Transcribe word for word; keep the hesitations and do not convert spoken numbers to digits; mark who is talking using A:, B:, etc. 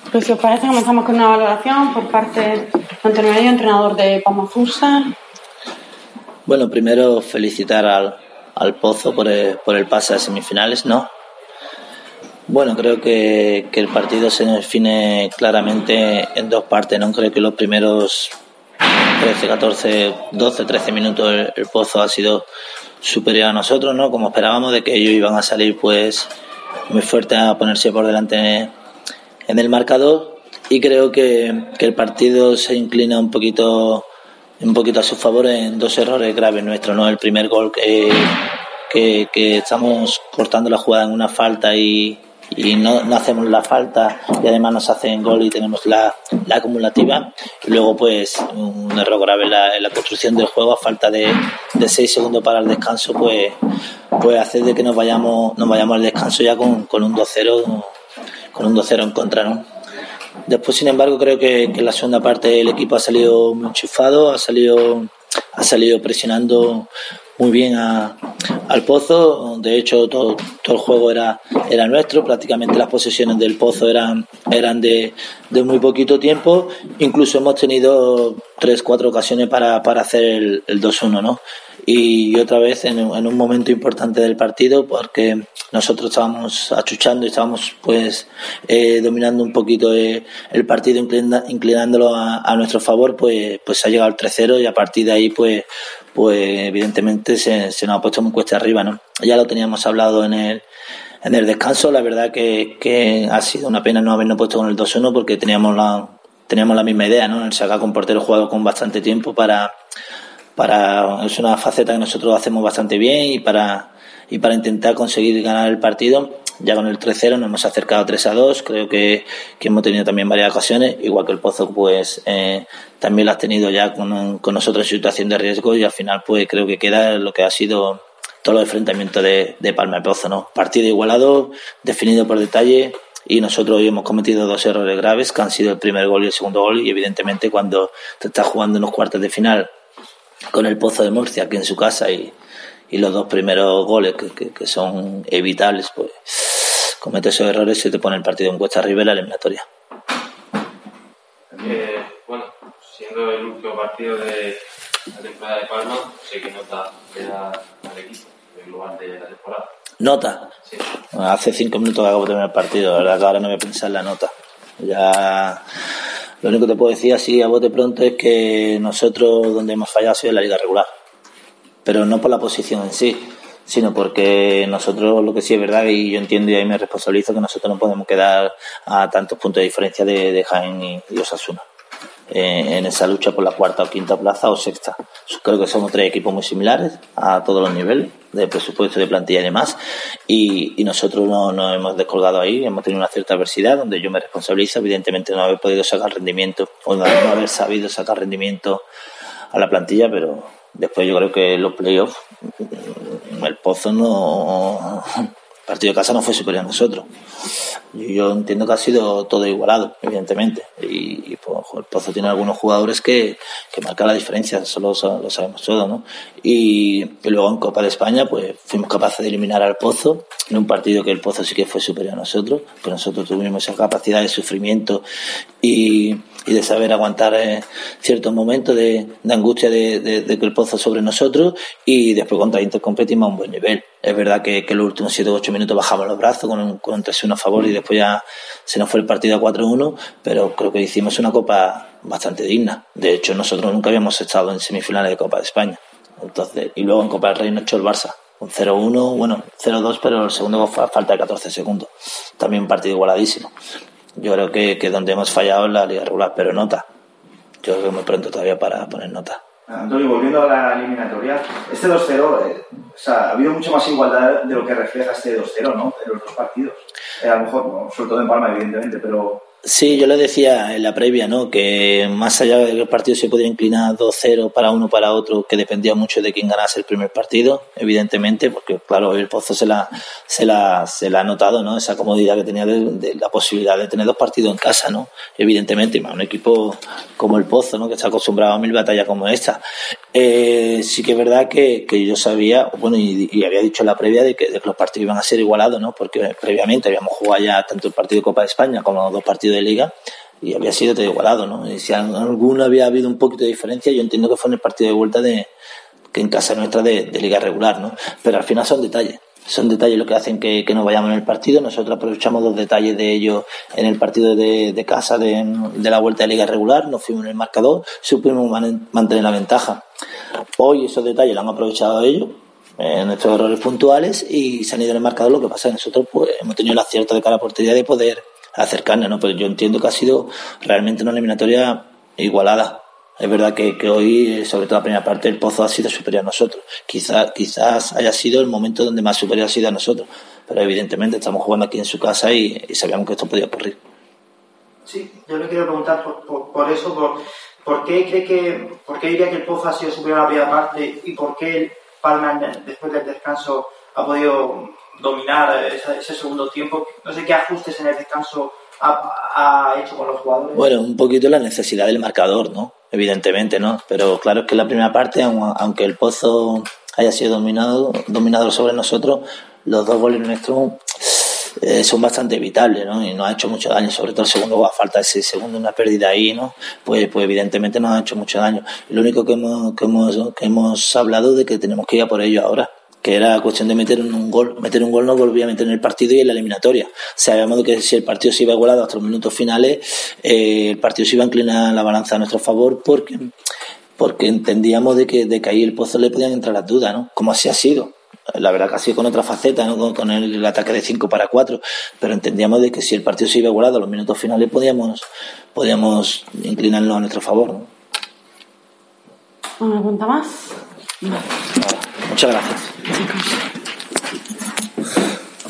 A: Pues si os parece, comenzamos con una valoración por parte de Antonio Mello, entrenador de Palma Futsal.
B: Bueno, primero felicitar al, al Pozo por el, por el pase a semifinales, ¿no? Bueno, creo que, que el partido se define claramente en dos partes, ¿no? Creo que los primeros trece, catorce, doce, trece minutos el, el Pozo ha sido superior a nosotros, ¿no? Como esperábamos, de que ellos iban a salir pues muy fuerte a ponerse por delante en el marcador, y creo que, que el partido se inclina un poquito un poquito a su favor en dos errores graves nuestros, ¿no? El primer gol que, que, que estamos cortando la jugada en una falta y y no, no hacemos la falta, y además nos hacen gol y tenemos la, la acumulativa, y luego pues un error grave en la, en la construcción del juego a falta de, de seis segundos para el descanso, pues pues hace de que nos vayamos nos vayamos al descanso ya con, con un dos cero con un dos cero en contra, ¿no? Después, sin embargo, creo que, que en la segunda parte el equipo ha salido muy enchufado, ha salido ha salido presionando muy bien a, al Pozo. De hecho, todo, todo el juego era, era nuestro, prácticamente las posesiones del Pozo eran, eran de, de muy poquito tiempo. Incluso hemos tenido tres, cuatro ocasiones para, para hacer el, el dos uno, ¿no? Y otra vez en, en un momento importante del partido, porque nosotros estábamos achuchando y estábamos pues eh, dominando un poquito eh, el partido, inclina, inclinándolo a, a nuestro favor, pues pues ha llegado el tres cero, y a partir de ahí pues pues evidentemente se, se nos ha puesto muy cuesta arriba, ¿no? Ya lo teníamos hablado en el en el descanso. La verdad que, que ha sido una pena no habernos puesto con el dos uno, porque teníamos la teníamos la misma idea, ¿no? El sacar con portero jugado con bastante tiempo para para es una faceta que nosotros hacemos bastante bien, y para y para intentar conseguir ganar el partido. Ya con el tres cero nos hemos acercado tres a dos, creo que, que hemos tenido también varias ocasiones, igual que el Pozo pues eh, también lo has tenido ya con, con nosotros en situación de riesgo, y al final pues creo que queda lo que ha sido todos los enfrentamientos de, de Palma y Pozo, ¿no? Partido igualado, definido por detalle, y nosotros hoy hemos cometido dos errores graves, que han sido el primer gol y el segundo gol, y evidentemente cuando te estás jugando unos cuartos de final con el Pozo de Murcia aquí en su casa, y y los dos primeros goles que, que, que son evitables, pues comete esos errores y se te pone el partido en cuesta arriba en la eliminatoria.
C: Eh, bueno, siendo el último partido de la temporada de Palma, sé que nota le da al equipo el global de la temporada.
B: ¿Nota?
C: Sí.
B: Bueno, hace cinco minutos que acabo de terminar el partido, la verdad que ahora no voy a pensar en la nota. Ya lo único que te puedo decir así a bote pronto es que nosotros donde hemos fallado ha sido en la liga regular, pero no por la posición en sí, sino porque nosotros, lo que sí es verdad, y yo entiendo y ahí me responsabilizo, que nosotros no podemos quedar a tantos puntos de diferencia de, de Jaén y, y Osasuna eh, en esa lucha por la cuarta o quinta plaza o sexta. Creo que somos tres equipos muy similares a todos los niveles de presupuesto, de plantilla y demás, y, y nosotros no nos hemos descolgado ahí, hemos tenido una cierta adversidad donde yo me responsabilizo, evidentemente no haber podido sacar rendimiento o no haber sabido sacar rendimiento a la plantilla, pero después yo creo que los playoffs el Pozo no el partido de casa no fue superior a nosotros. Yo entiendo que ha sido todo igualado, evidentemente, y, y pues, el Pozo tiene algunos jugadores que, que marcan la diferencia, eso lo, lo sabemos todos, ¿no? Y, y luego en Copa de España pues fuimos capaces de eliminar al Pozo en un partido que el Pozo sí que fue superior a nosotros, pero nosotros tuvimos esa capacidad de sufrimiento y, y de saber aguantar eh, ciertos momentos de, de angustia de, de, de que el Pozo sobre nosotros, y después contra Inter competimos a un buen nivel. Es verdad que, que los últimos siete u ocho minutos bajamos los brazos con un, con un tres uno a favor, y después ya se nos fue el partido a cuatro uno, pero creo que hicimos una Copa bastante digna. De hecho, nosotros nunca habíamos estado en semifinales de Copa de España. Entonces, y luego en Copa del Rey nos echó el Barça un cero uno, bueno, cero dos, pero el segundo fue a falta de catorce segundos. También un partido igualadísimo. Yo creo que, que donde hemos fallado es la liga regular, pero nota. Yo creo que es muy pronto todavía para poner nota.
D: Antonio, volviendo a la eliminatoria, este dos cero, eh, o sea, ha habido mucho más igualdad de lo que refleja este dos cero, ¿no? En los dos partidos. Eh, a lo mejor, no, sobre todo en Palma, evidentemente, pero...
B: Sí, yo le decía en la previa, ¿no? Que más allá de que el partido se podía inclinar dos cero para uno para otro, que dependía mucho de quién ganase el primer partido, evidentemente, porque claro, el Pozo se la, se la, se la ha notado, ¿no? Esa comodidad que tenía de, de la posibilidad de tener dos partidos en casa, ¿no? Evidentemente, y más un equipo como el Pozo, ¿no? Que está acostumbrado a mil batallas como esta. Eh, sí que es verdad que, que yo sabía, bueno, y, y había dicho en la previa de que, de que los partidos iban a ser igualados, ¿no? Porque previamente habíamos jugado ya tanto el partido de Copa de España como los dos partidos de Liga y había sido todo igualado, ¿no? Y si en alguno había habido un poquito de diferencia, yo entiendo que fue en el partido de vuelta de que en casa nuestra de, de Liga regular, ¿no? Pero al final son detalles. Son detalles lo que hacen que, que nos vayamos en el partido. Nosotros aprovechamos los detalles de ellos en el partido de, de casa de, de la vuelta de Liga regular, nos fuimos en el marcador, supimos man, mantener la ventaja. Hoy esos detalles lo han aprovechado ellos, eh, nuestros errores puntuales, y se han ido en el marcador. Lo que pasa es que nosotros pues, hemos tenido el acierto de cara a portería de poder acercarnos, ¿no? Pero yo entiendo que ha sido realmente una eliminatoria igualada. Es verdad que, que hoy, sobre todo la primera parte, el Pozo ha sido superior a nosotros. Quizás, quizás haya sido el momento donde más superior ha sido a nosotros. Pero evidentemente estamos jugando aquí en su casa y, y sabíamos que esto podía ocurrir.
E: Sí, yo le quiero preguntar por, por, por eso, por, ¿por qué cree que, por qué diría que el Pozo ha sido superior a la primera parte y por qué el Palma después del descanso ha podido dominar ese, ese segundo tiempo? No sé qué ajustes en el descanso ha, ha hecho con los jugadores.
B: Bueno, un poquito la necesidad del marcador, ¿no? Evidentemente, ¿no? Pero claro es que en la primera parte, aunque el Pozo haya sido dominado, dominador sobre nosotros, los dos goles nuestros eh, son bastante evitables, ¿no? Y nos ha hecho mucho daño, sobre todo el segundo, a falta de ese segundo, una pérdida ahí, ¿no? Pues, pues evidentemente nos ha hecho mucho daño. Y lo único que hemos, que hemos, que hemos hablado de que tenemos que ir a por ello ahora, que era cuestión de meter un gol. Meter un gol nos volvía a meter en el partido y en la eliminatoria. Sabíamos de que si el partido se iba igualado hasta los minutos finales, eh, el partido se iba a inclinar la balanza a nuestro favor porque, porque entendíamos de que, de que ahí el Pozo le podían entrar las dudas, ¿no? Como así ha sido. La verdad que ha sido con otra faceta, ¿no? Con, con el, el ataque de cinco para cuatro, pero entendíamos de que si el partido se iba igualado a los minutos finales podíamos, podíamos inclinarlo a nuestro favor, ¿no?
A: ¿Una pregunta más?
B: No. Muchas gracias.
A: Chicos.